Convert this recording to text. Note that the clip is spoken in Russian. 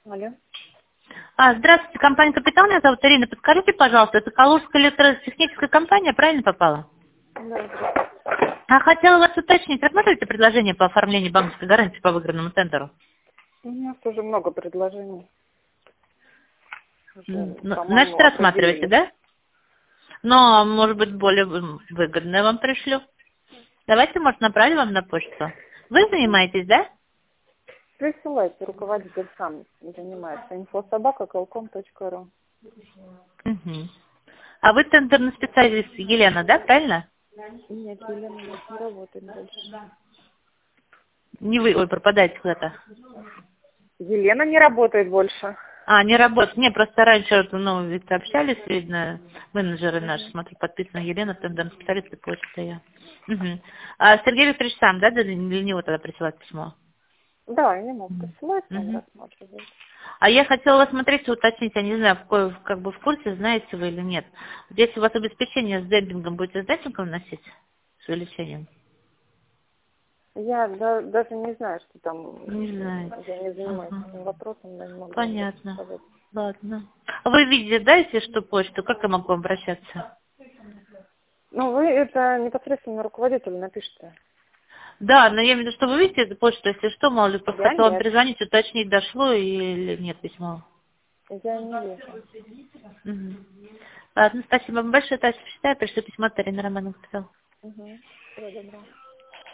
Алло. Здравствуйте, компания «Капитал», меня зовут Ирина. Подскажите, пожалуйста, это Калужская электротехническая компания, правильно попала? Да, здравствуйте. Хотела вас уточнить, рассматриваете предложение по оформлению банковской гарантии по выигранному тендеру? У нас тоже много предложений. Уже, Значит, по-моему, рассматриваете, определились. да? Но, может быть, более выгодное вам пришлю. Давайте, может, направлю вам на почту. Вы занимаетесь, да? Присылайте, руководитель сам занимается. info@колком.ру. Угу. А вы тендерный специалист Елена, да, правильно? Нет, Елена у нас не работает больше. Не вы, ой, пропадаете куда-то. Елена не работает больше. Не работает. Не, просто раньше, вот, ну, ведь общались, видно, менеджеры наши, смотрю, подписана Елена, тендерный специалист, и почта я. Угу. Сергей Викторович сам, да, для него тогда присылать письмо? Да, я не могу Угу. присылать, он Угу. рассматривает. Я хотела вас смотреть, уточнить, я не знаю, как бы в курсе, знаете вы или нет. Вот если у вас обеспечение с демпингом, будете с демпингом носить? С увеличением? Я даже не знаю, что там. Не знаете. Я не занимаюсь Ага. этим вопросом, я не могу вам даже Понятно. сказать. Ладно. Вы видите, да, если что, почту, как я могу обращаться? Ну, вы это непосредственно руководителю напишите. Да, но я имею в виду, что вы видите эту почту, если что, мало ли, просто Я хотела вам нет. перезвонить, уточнить, дошло или нет письма. Я не вижу. Мгм. Ладно, спасибо вам большое, Тася, почитаю, пришлю письмо от Тарины Романовны. Угу. Всего доброго.